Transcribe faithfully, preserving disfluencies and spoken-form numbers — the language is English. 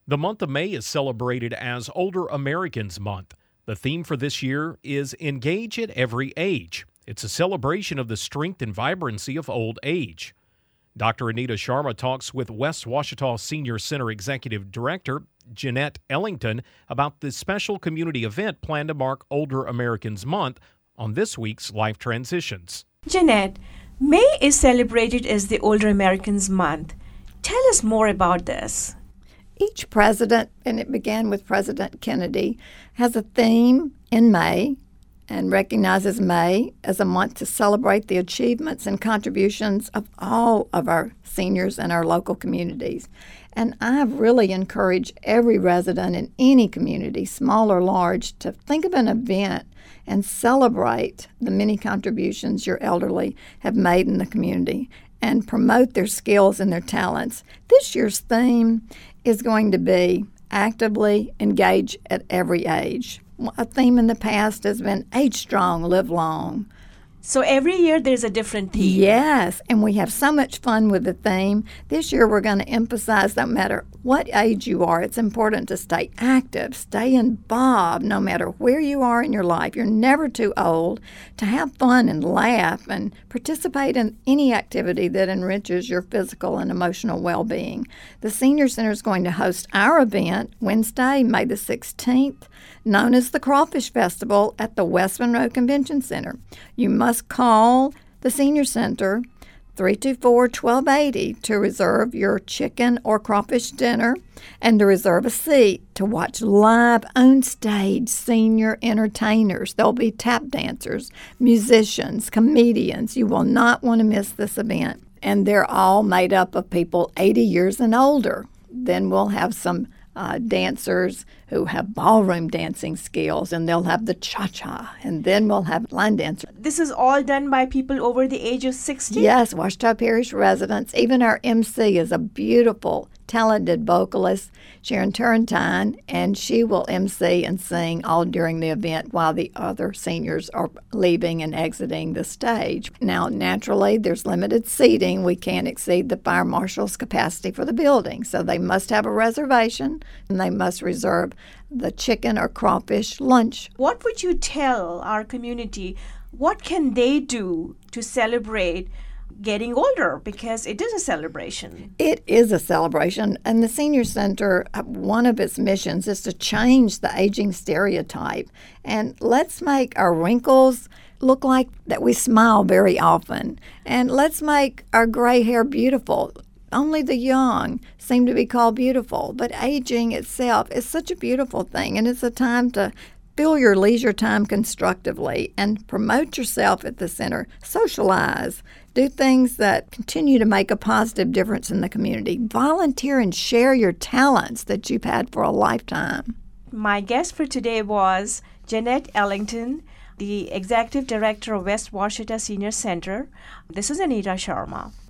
The month of May is celebrated as Older Americans Month. The theme for this year is Engage at Every Age. It's a celebration of the strength and vibrancy of old age. Doctor Anita Sharma talks with West Ouachita Senior Center Executive Director Jeanette Ellington about this special community event planned to mark Older Americans Month on this week's Life Transitions. Jeanette, May is celebrated as the Older Americans Month. Tell us more about this. Each president, and it began with President Kennedy, has a theme in May and recognizes May as a month to celebrate the achievements and contributions of all of our seniors in our local communities. And I've really encouraged every resident in any community, small or large, to think of an event and celebrate the many contributions your elderly have made in the community and promote their skills and their talents. This year's theme is going to be actively engage at every age. A theme in the past has been age strong, live long. So every year there's a different theme. Yes, and we have so much fun with the theme. This year we're going to emphasize that no matter what age you are, it's important to stay active, stay involved no matter where you are in your life. You're never too old to have fun and laugh and participate in any activity that enriches your physical and emotional well-being. The Senior Center is going to host our event Wednesday, May the sixteenth, known as the Crawfish Festival at the West Monroe Convention Center. You must call the Senior Center three two four, one two eight zero to reserve your chicken or crawfish dinner and to reserve a seat to watch live on-stage senior entertainers. There'll be tap dancers, musicians, comedians. You will not want to miss this event. And they're all made up of people eighty years and older. Then we'll have some Uh, dancers who have ballroom dancing skills, and they'll have the cha-cha, and then we'll have line dancers. This is all done by people over the age of sixty? Yes, Ouachita Parish residents. Even our M C is a beautiful, talented vocalist, Sharon Turrentine, and she will M C and sing all during the event while the other seniors are leaving and exiting the stage. Now, naturally, there's limited seating. We can't exceed the fire marshal's capacity for the building, so they must have a reservation, and they must reserve the chicken or crawfish lunch. What would you tell our community? What can they do to celebrate getting older, because it is a celebration? It is a celebration, and the Senior Center, one of its missions is to change the aging stereotype, and let's make our wrinkles look like that we smile very often, and let's make our gray hair beautiful. Only the young seem to be called beautiful, but aging itself is such a beautiful thing, and it's a time to fill your leisure time constructively and promote yourself at the center. Socialize. Do things that continue to make a positive difference in the community. Volunteer and share your talents that you've had for a lifetime. My guest for today was Jeanette Ellington, the Executive Director of West Ouachita Senior Center. This is Anita Sharma.